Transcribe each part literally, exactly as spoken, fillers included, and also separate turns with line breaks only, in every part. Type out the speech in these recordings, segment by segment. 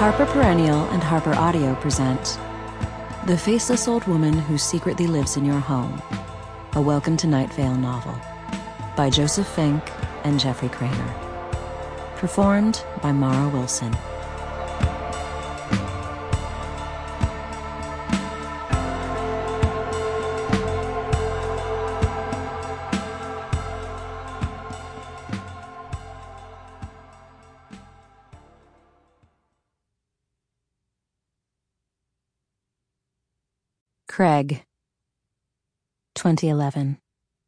Harper Perennial and Harper Audio present The Faceless Old Woman Who Secretly Lives in Your Home, a Welcome to Night Vale novel by Joseph Fink and Jeffrey Cranor. Performed by Mara Wilson. Craig, twenty eleven.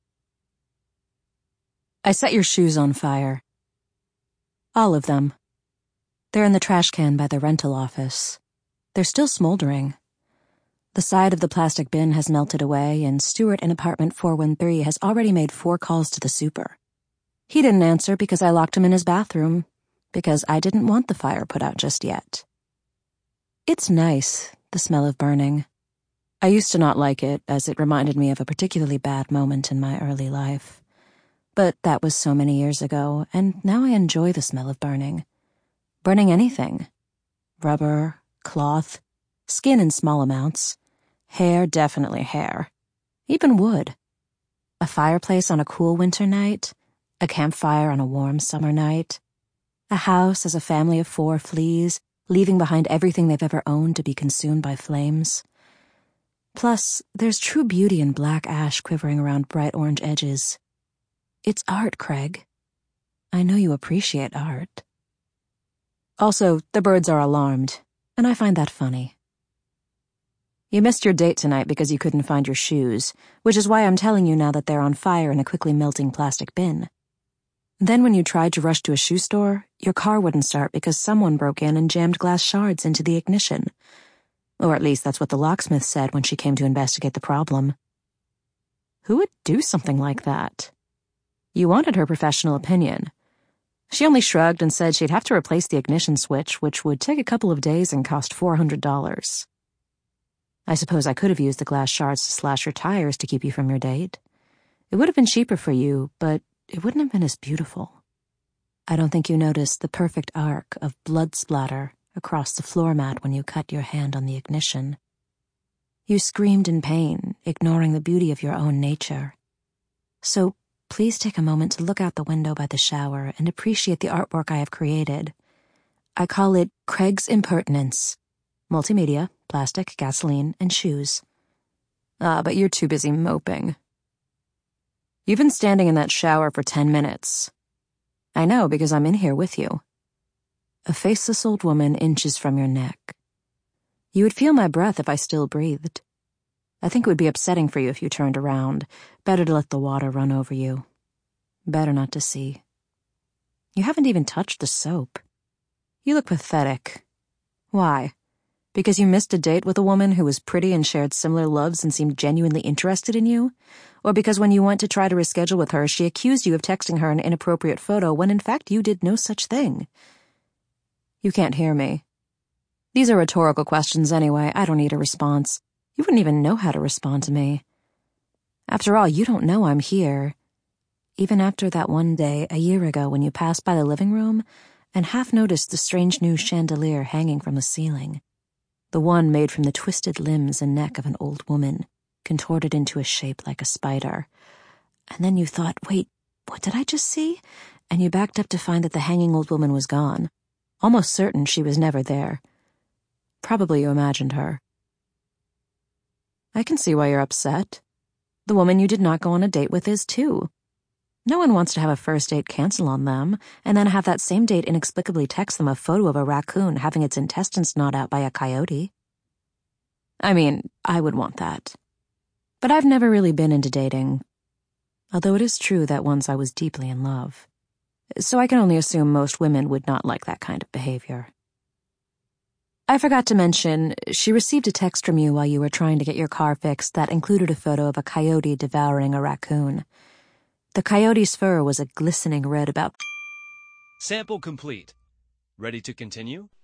I set your shoes on fire. All of them. They're in the trash can by the rental office. They're still smoldering. The side of the plastic bin has melted away, and Stuart in apartment four one three has already made four calls to the super. He didn't answer because I locked him in his bathroom, because I didn't want the fire put out just yet. It's nice, the smell of burning. I used to not like it, as it reminded me of a particularly bad moment in my early life. But that was so many years ago, and now I enjoy the smell of burning. Burning anything. Rubber, cloth, skin in small amounts, hair, definitely hair, even wood. A fireplace on a cool winter night, a campfire on a warm summer night, a house as a family of four flees, leaving behind everything they've ever owned to be consumed by flames. Plus, there's true beauty in black ash quivering around bright orange edges. It's art, Craig. I know you appreciate art. Also, the birds are alarmed, and I find that funny. You missed your date tonight because you couldn't find your shoes, which is why I'm telling you now that they're on fire in a quickly melting plastic bin. Then when you tried to rush to a shoe store, your car wouldn't start because someone broke in and jammed glass shards into the ignition. Or at least that's what the locksmith said when she came to investigate the problem. Who would do something like that? You wanted her professional opinion. She only shrugged and said she'd have to replace the ignition switch, which would take a couple of days and cost four hundred dollars. I suppose I could have used the glass shards to slash your tires to keep you from your date. It would have been cheaper for you, but it wouldn't have been as beautiful. I don't think you noticed the perfect arc of blood splatter across the floor mat when you cut your hand on the ignition. You screamed in pain, ignoring the beauty of your own nature. So please take a moment to look out the window by the shower and appreciate the artwork I have created. I call it Craig's Impertinence. Multimedia, plastic, gasoline, and shoes. Ah, but you're too busy moping. You've been standing in that shower for ten minutes. I know because I'm in here with you. A faceless old woman inches from your neck. You would feel my breath if I still breathed. I think it would be upsetting for you if you turned around. Better to let the water run over you. Better not to see. You haven't even touched the soap. You look pathetic. Why? Because you missed a date with a woman who was pretty and shared similar loves and seemed genuinely interested in you? Or because when you went to try to reschedule with her, she accused you of texting her an inappropriate photo when in fact you did no such thing? You can't hear me. These are rhetorical questions anyway. I don't need a response. You wouldn't even know how to respond to me. After all, you don't know I'm here. Even after that one day a year ago when you passed by the living room and half noticed the strange new chandelier hanging from the ceiling. The one made from the twisted limbs and neck of an old woman, contorted into a shape like a spider. And then you thought, wait, what did I just see? And you backed up to find that the hanging old woman was gone. Almost certain she was never there. Probably you imagined her. I can see why you're upset. The woman you did not go on a date with is, too. No one wants to have a first date cancel on them, and then have that same date inexplicably text them a photo of a raccoon having its intestines gnawed out by a coyote. I mean, I would want that. But I've never really been into dating, although it is true that once I was deeply in love. So I can only assume most women would not like that kind of behavior. I forgot to mention, she received a text from you while you were trying to get your car fixed that included a photo of a coyote devouring a raccoon. The coyote's fur was a glistening red about...
Sample complete. Ready to continue?